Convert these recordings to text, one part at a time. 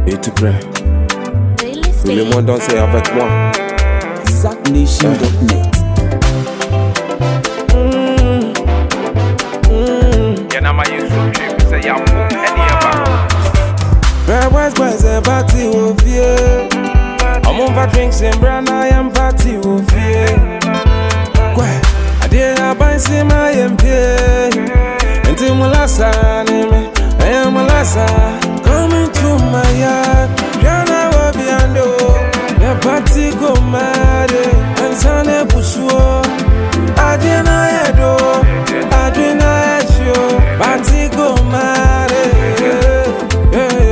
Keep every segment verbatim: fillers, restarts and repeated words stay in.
Et tu prêt? Tout le monde danser avec moi. Zack Nation dot net. Boys, boys, and party with you. I'm on for drinks and brand, I am party with you. I did not buy some I am here. Until my last time, I am my last time. Coming to my yard, Jana will be under. The party go mad, and Sunday push you. I did not do, I did not show. Party go mad, yeah.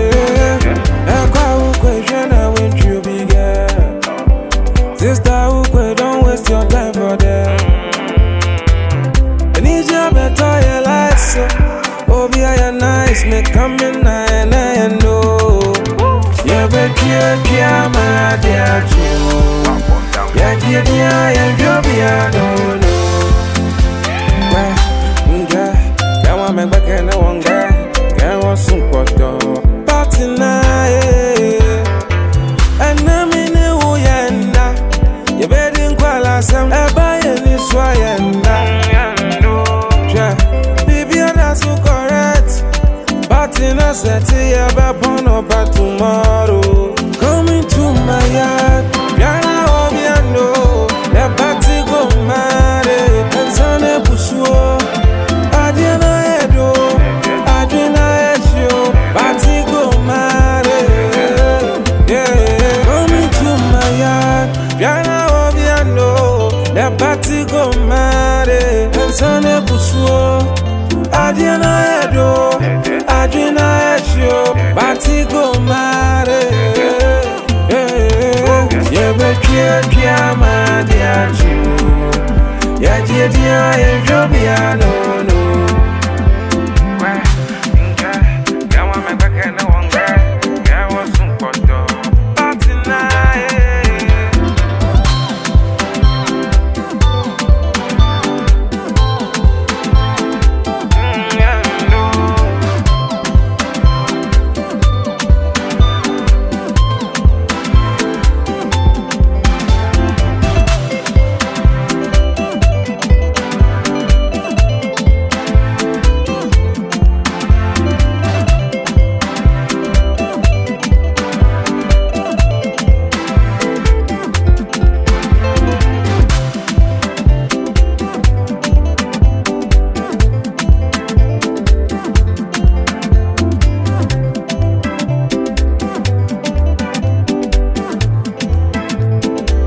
Sister, who don't waste your time for them. I need you better, you like so. Oh, be I nice, make come in and I know. Yeah, but you're dear, my dear, true. Yeah, dear, dear, yeah, you'll be I don't know. Well, girl, can't want me back and I won't get. Can't want some photo. Party night. And I'm in the way, and you better call us some. I buy any swayanda. Baby, that's so correct. But in a city, I'm upon about tomorrow. Coming to my yard, Yana Obiano. The party go mad, and Sunday push you. I didn't know, I didn't know, party go mad, yeah. Coming to my yard, Yana Obiano. The party go mad, and Sunday push you. I didn't know, I didn't know, party go mad, yeah. Yeah, but you're dear, my dear, true. Yeah, dear, dear, you'll be I don't know.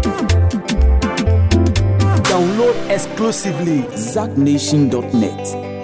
Download exclusively Zack Nation dot net.